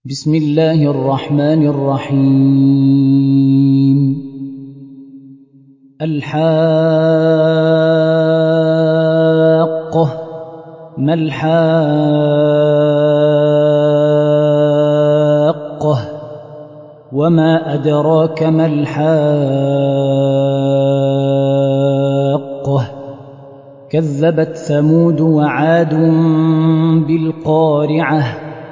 بسم الله الرحمن الرحيم الحاقة ما الحاقة وما أدراك ما الحاقة كذبت ثمود وعاد بالقارعة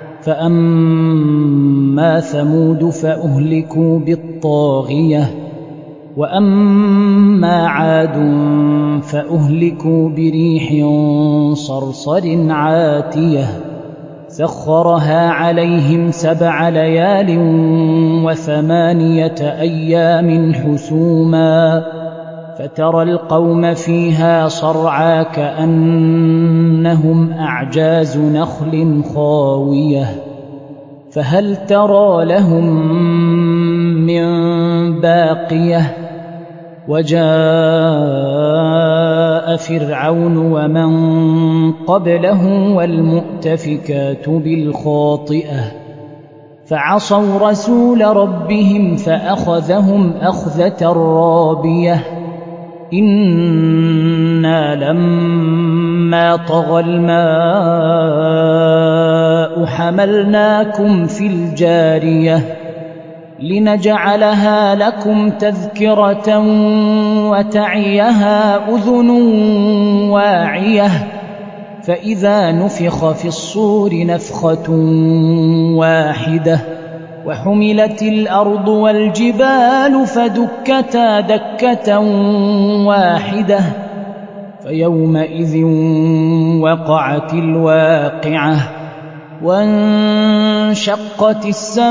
فأما ثمود فأهلكوا بالطاغية وأما عاد فأهلكوا بريح صرصر عاتية سخرها عليهم 7 ليال و8 أيام حسوما فترى القوم فيها صرعى كأنهم أعجاز نخل خاوية فهل ترى لهم من باقية وجاء فرعون ومن قبله والمؤتفكات بالخاطئة فعصوا رسول ربهم فأخذهم أخذة رابية إنا لما طغى الماء حملناكم في الجارية لنجعلها لكم تذكرة وتعيها أذن واعية فإذا نفخ في الصور نفخة واحدة وحملت الأرض والجبال فدكتا دكة واحدة فيومئذ وقعت الواقعة وانشقت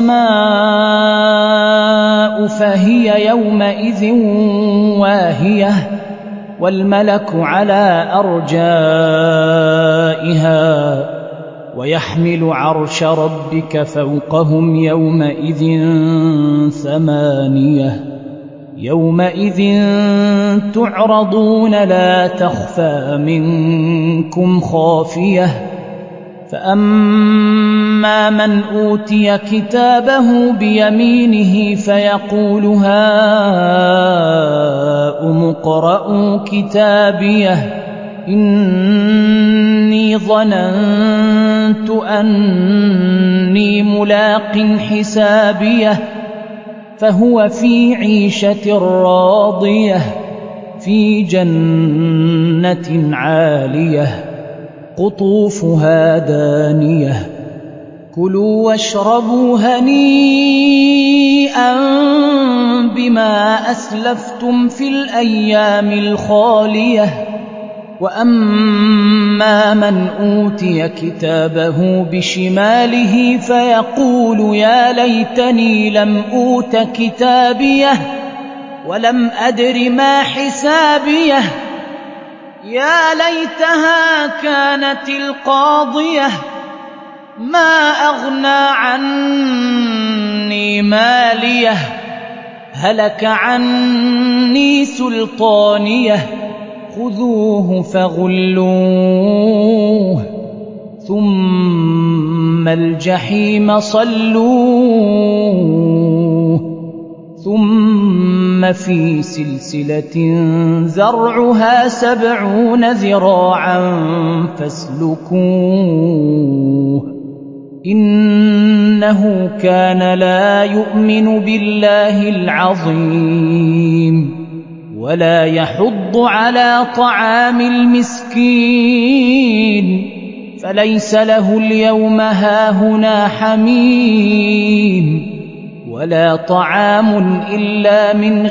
السماء فهي يومئذ واهية والملك على أرجائها ويحمل عرش ربك فوقهم يومئذ 8 يومئذ تعرضون لا تخفى منكم خافية فأما من أوتي كتابه بيمينه فيقول هاؤم اقرءوا كتابيه إني ظننت أني ملاق حسابيه فهو في عيشة راضية في جنة عالية قطوفها دانية كلوا واشربوا هنيئا بما أسلفتم في الأيام الخالية وأما من أوتي كتابه بشماله فيقول يا ليتني لم أوت كتابيه ولم أدر ما حسابيه يا ليتها كانت القاضية ما أغنى عني ماليه هلك عني سلطانيه خذوه فغلوه ثم الجحيم صلوه ثم في سلسلة ذرعها 70 ذراعا فاسلكوه إنه كان لا يؤمن بالله العظيم ولا يحض على طعام المسكين فليس له اليوم هاهنا حميم ولا طعام إلا من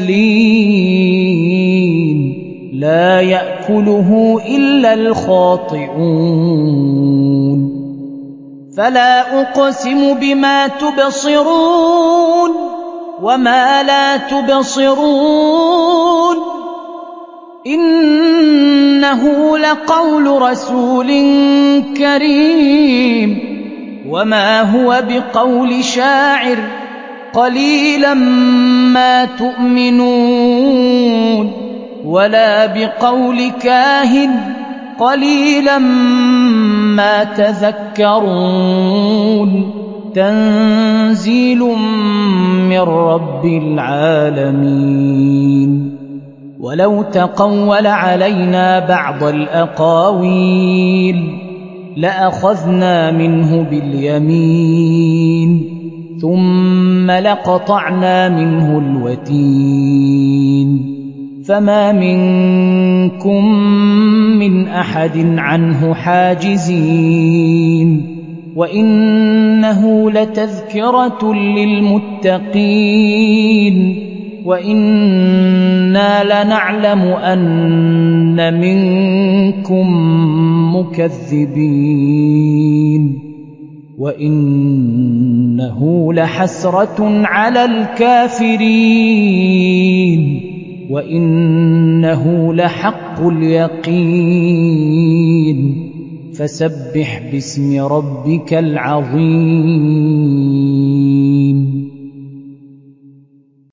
غسلين لا يأكله إلا الخاطئون فلا أقسم بما تبصرون وما لا تبصرون إنه لقول رسول كريم وما هو بقول شاعر قليلا ما تؤمنون ولا بقول كاهن قليلا ما تذكرون تنزيل من رب العالمين. ولو تقول علينا بعض الأقاويل لأخذنا منه باليمين ثم لقطعنا منه الوتين فما منكم من أحد عنه حاجزين. وإنه لتذكرة للمتقين وإنا لنعلم أن منكم مكذبين وإنه لحسرة على الكافرين وإنه لحق اليقين. فسبح باسم ربك العظيم.